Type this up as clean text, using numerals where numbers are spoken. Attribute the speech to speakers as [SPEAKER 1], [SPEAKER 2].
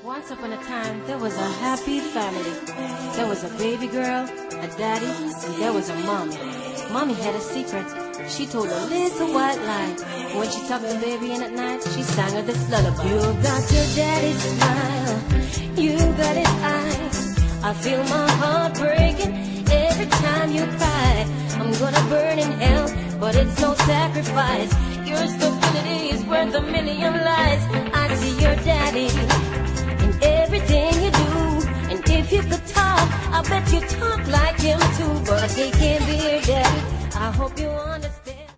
[SPEAKER 1] Once upon a time, there was a happy family. There was a baby girl, a daddy, and there was a mommy. Mommy had a secret. She told a little white lie. When she tucked the baby in at night, she sang her this lullaby. You got your daddy's smile, you got his eyes. I feel my heart breaking every time you cry. I'm gonna burn in hell, but it's no sacrifice. Your stupidity is worth a million lies. I see your daddy in everything you do, and if you could talk, I bet you talk like him too. But he can't be your daddy. I hope you understand.